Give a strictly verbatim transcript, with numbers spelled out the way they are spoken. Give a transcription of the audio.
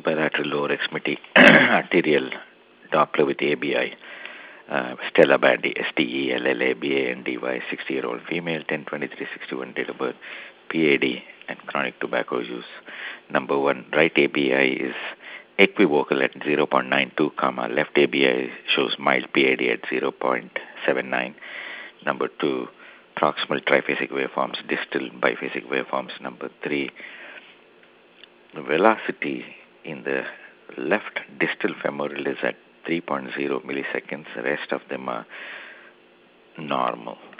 bilateral lower extremity arterial Doppler with A B I. Uh, Stella Bandy, S T E L L A B A N D Y, sixty-year-old female, ten twenty-three sixty-one date of birth, P A D and chronic tobacco use. Number one, right A B I is equivocal at zero point nine two, comma, left A B I shows mild P A D at zero point seven nine. Number two, proximal triphasic waveforms, distal biphasic waveforms. Number three, velocity in the left distal femoral is at three point zero milliseconds. The rest of them are normal.